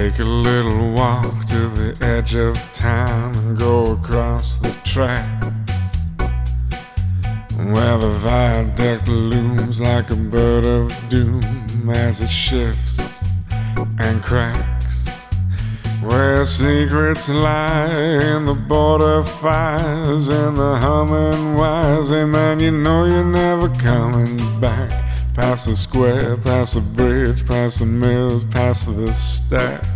Take a little walk to the edge of town and go across the tracks, where the viaduct looms like a bird of doom as it shifts and cracks, where secrets lie in the border fires and the humming wires. Hey man, you know you're never coming back. Past the square, past the bridge, past the mills, past the stacks.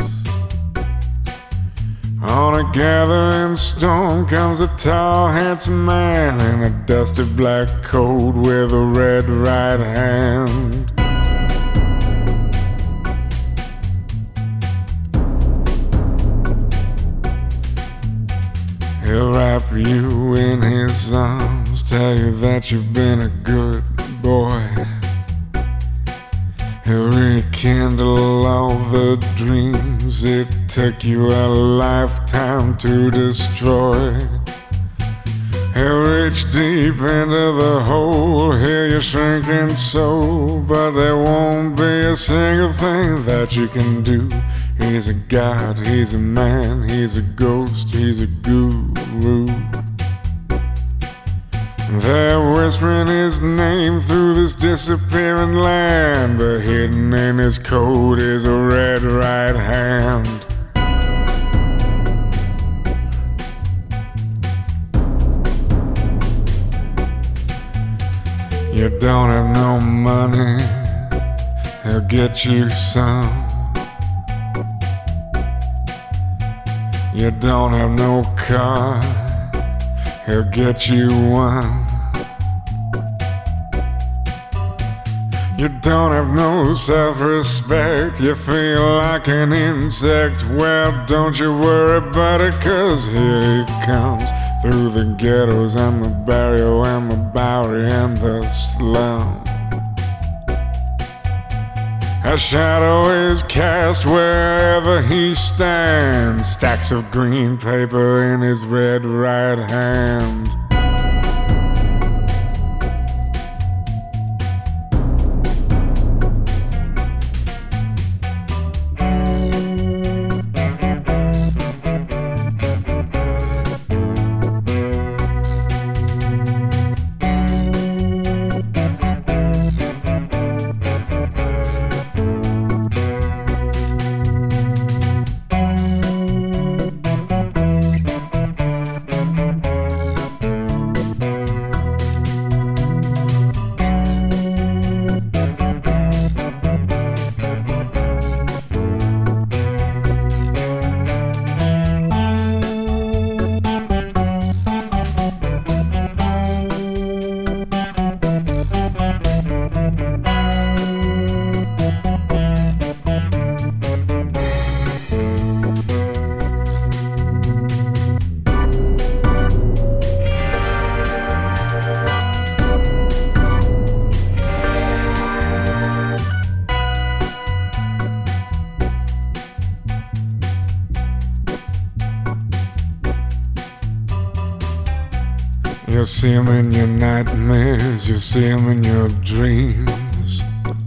On a gathering storm comes a tall, handsome man in a dusty black coat with a red right hand. He'll wrap you in his arms, tell you that you've been a good boy. He'll rekindle all the dreams it took you a lifetime to destroy. He'll reach deep into the hole, heal your shrinking soul, but there won't be a single thing that you can do. He's a god, he's a man, he's a ghost, he's a guru. They're whispering his name through this disappearing land, but hidden in his coat is a red right hand. You don't have no money, he'll get you some. You don't have no car, he'll get you one. You don't have no self-respect, you feel like an insect. Well, don't you worry about it, 'cause here he comes through the ghettos and the barrio and the Bowery and the slum. A shadow is cast wherever he stands, stacks of green paper in his red right hand. You'll see him in your nightmares, you'll see him in your dreams.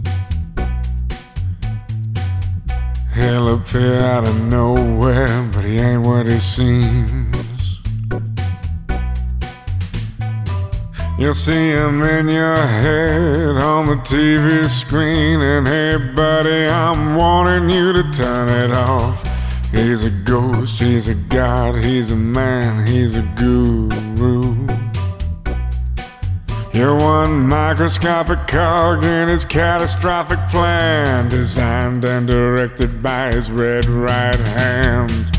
He'll appear out of nowhere, but he ain't what he seems. You'll see him in your head on the TV screen, and hey buddy, I'm warning you to turn it off. He's a ghost, he's a god, he's a man, he's a guru. You're one microscopic cog in his catastrophic plan, designed and directed by his red right hand.